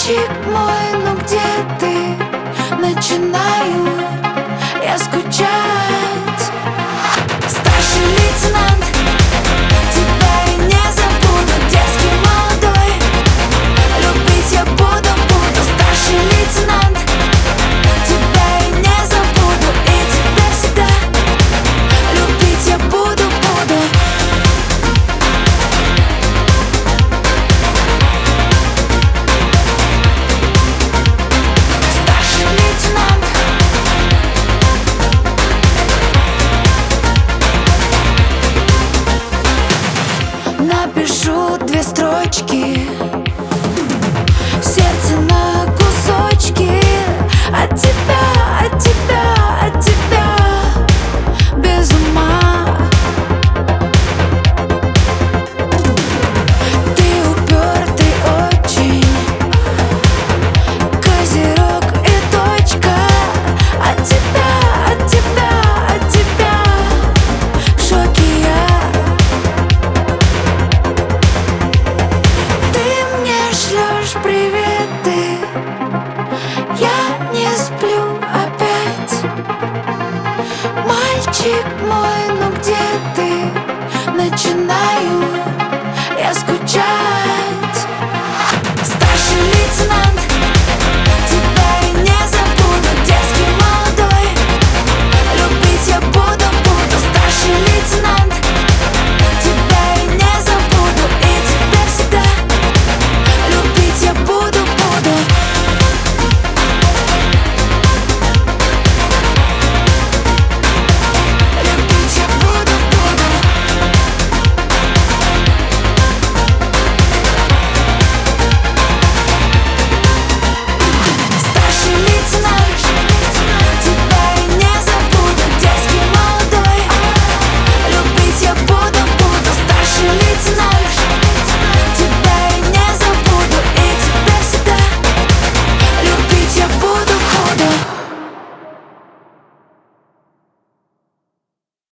Мальчик мой, ну где ты? Начинаю я скучать. Старший лейтенант, тебя я не забуду. Детский молодой, любить я буду. Старший лейтенант, тебя я не забуду. И тебя всегда любить я буду. Напишу 2 строчки, сердце на кусочки. От тебя, от тебя, от тебя без ума. Ты упертый очень, козерог и точка. От тебя, от тебя, от тебя в шоке я. Шлёшь приветы, я не сплю опять. Мальчик мой, ну где ты? Начинаю